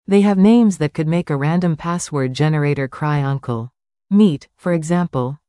They have names that could make a random password generator cry uncle. Meet, for example,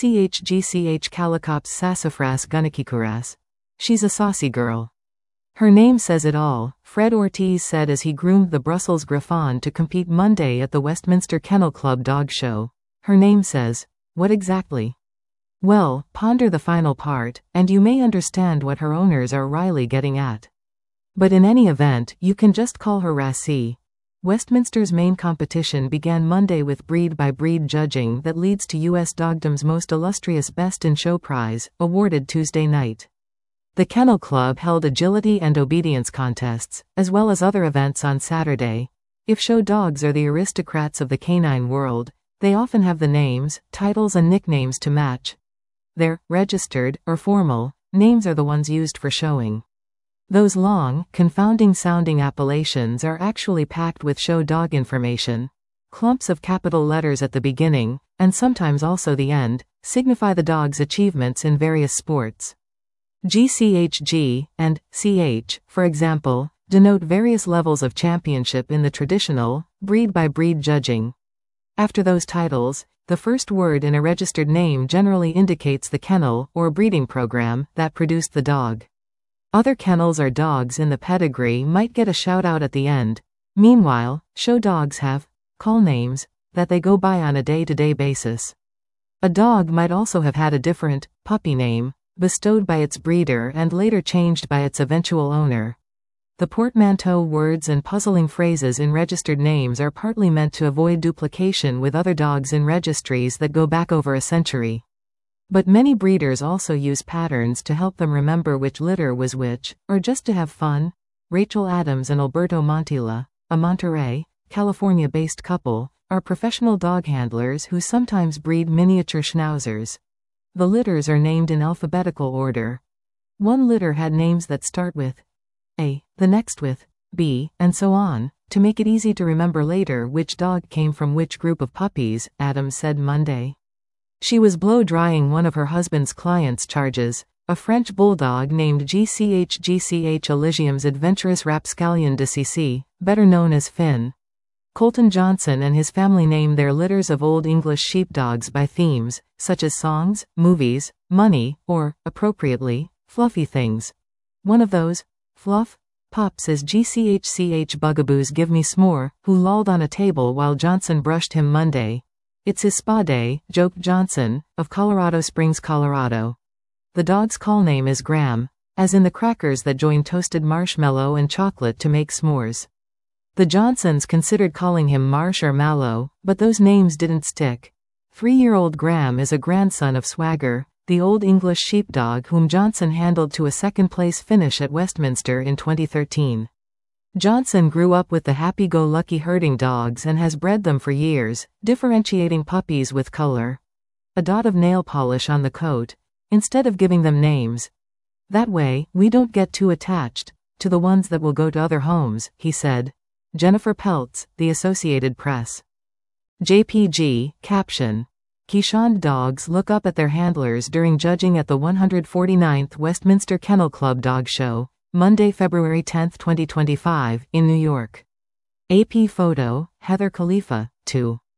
GCH Calicops Sassafras Gunnakikuras. She's a saucy girl. Her name says it all, Fred Ortiz said as he groomed the Brussels Griffon to compete Monday at the Westminster Kennel Club dog show. Her name says, what exactly? Well, ponder the final part, and you may understand what her owners are really getting at. But in any event, you can just call her Rassie. Westminster's main competition began Monday with breed-by-breed judging that leads to U.S. Dogdom's most illustrious Best in Show prize, awarded Tuesday night. The Kennel Club held agility and obedience contests, as well as other events on Saturday. If show dogs are the aristocrats of the canine world, they often have the names, titles and nicknames to match. Their registered, or formal, names are the ones used for showing. Those long, confounding-sounding appellations are actually packed with show dog information. Clumps of capital letters at the beginning, and sometimes also the end, signify the dog's achievements in various sports. GCHG and CH, for example, denote various levels of championship in the traditional, breed-by-breed judging. After those titles, the first word in a registered name generally indicates the kennel or breeding program that produced the dog. Other kennels or dogs in the pedigree might get a shout-out at the end. Meanwhile, show dogs have call names that they go by on a day-to-day basis. A dog might also have had a different puppy name, bestowed by its breeder and later changed by its eventual owner. The portmanteau words and puzzling phrases in registered names are partly meant to avoid duplication with other dogs in registries that go back over a century. But many breeders also use patterns to help them remember which litter was which, or just to have fun. Rachel Adams and Alberto Montilla, a Monterey, California-based couple, are professional dog handlers who sometimes breed miniature schnauzers. The litters are named in alphabetical order. One litter had names that start with A, the next with B, and so on, to make it easy to remember later which dog came from which group of puppies, Adams said Monday. She was blow-drying one of her husband's clients' charges, a French bulldog named GCH Elysium's adventurous rapscallion de Cc, better known as Finn. Colton Johnson and his family name their litters of Old English sheepdogs by themes, such as songs, movies, money, or, appropriately, fluffy things. One of those, fluff, pups is GCHCH Bugaboos Give Me S'more, who lolled on a table while Johnson brushed him Monday. It's his spa day, joked Johnson, of Colorado Springs, Colorado. The dog's call name is Graham, as in the crackers that join toasted marshmallow and chocolate to make s'mores. The Johnsons considered calling him Marsh or Mallow, but those names didn't stick. 3-year-old Graham is a grandson of Swagger, the Old English sheepdog whom Johnson handled to a second-place finish at Westminster in 2013. Johnson grew up with the happy-go-lucky herding dogs and has bred them for years, differentiating puppies with color. A dot of nail polish on the coat, instead of giving them names. That way, we don't get too attached to the ones that will go to other homes, he said. Jennifer Peltz, The Associated Press. JPG, caption. Keeshond dogs look up at their handlers during judging at the 149th Westminster Kennel Club Dog Show, Monday, February 10, 2025, in New York. AP photo, Heather Khalifa, 2.